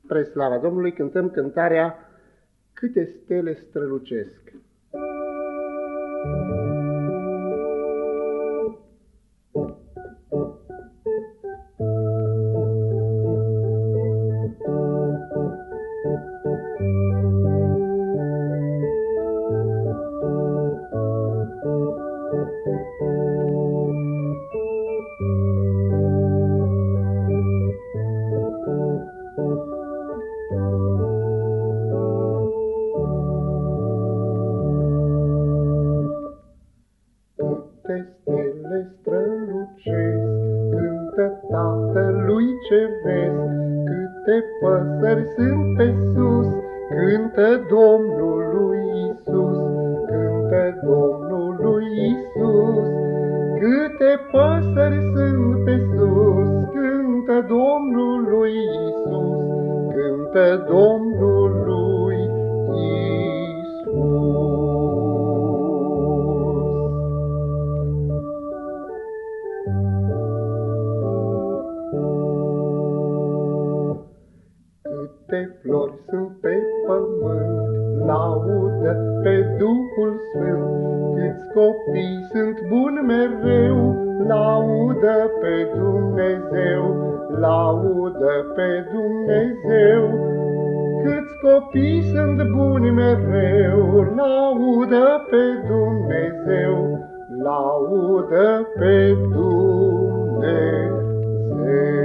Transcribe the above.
Spre slava Domnului cântăm cântarea Câte stele strălucesc. Câte stele strălucesc, cântă Tatălui Ceresc, câte păsări sunt pe sus, cântă Domnului Iisus, cântă Domnului Iisus. Câte păsări sunt pe sus, cântă Domnului Iisus, cântă Domnului Iisus. Câte flori sunt pe pământ, laudă pe Duhul Sfânt. Câți copii sunt buni mereu, laudă pe Dumnezeu, laudă pe Dumnezeu. Câți copii sunt buni mereu, laudă pe Dumnezeu, laudă pe Dumnezeu.